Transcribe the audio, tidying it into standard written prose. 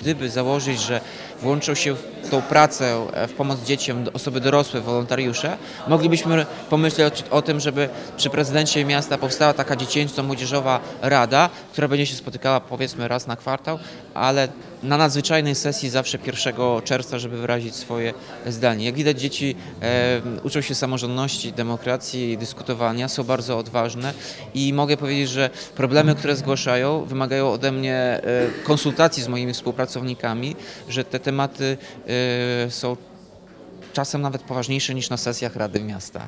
gdyby założyć, że włączą się w tą pracę, w pomoc dzieciom osoby dorosłe, wolontariusze, moglibyśmy pomyśleć o tym, żeby przy prezydencie miasta powstała taka dziecięco-młodzieżowa rada, która będzie się spotykała powiedzmy raz na kwartał, ale na nadzwyczajnej sesji zawsze 1 czerwca, żeby wyrazić swoje zdanie. Jak widać, dzieci uczą się samorządności, demokracji, dyskutowania, są bardzo odważne i mogę powiedzieć, że problemy, które zgłaszają, wymagają ode mnie konsultacji z moimi współpracownikami, że te tematy są czasem nawet poważniejsze niż na sesjach Rady Miasta.